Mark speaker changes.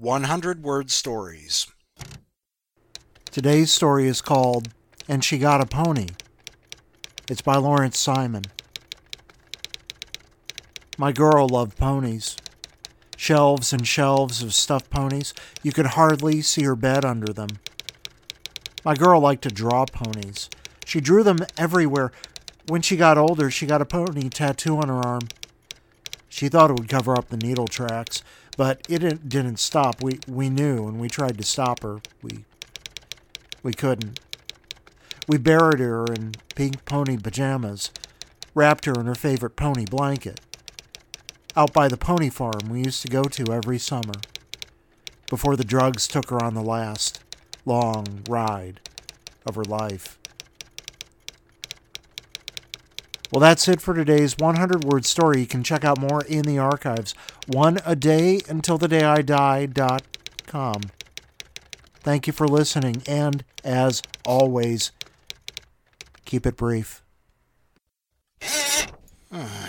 Speaker 1: 100-word stories.
Speaker 2: Today's story is called And She Got a Pony. It's by Lawrence Simon. My girl loved ponies. Shelves and shelves of stuffed ponies. You could hardly see her bed under them. My girl liked to draw ponies. She drew them everywhere. When she got older, she got a pony tattoo on her arm. She thought it would cover up the needle tracks, but it didn't stop. We knew, and we tried to stop her. We couldn't. We buried her in pink pony pajamas, wrapped her in her favorite pony blanket. Out by the pony farm we used to go to every summer, before the drugs took her on the last long ride of her life. Well, that's it for today's 100-word story. You can check out more in the archives. oneadayuntilthedayidie.com. Thank you for listening, and as always, keep it brief.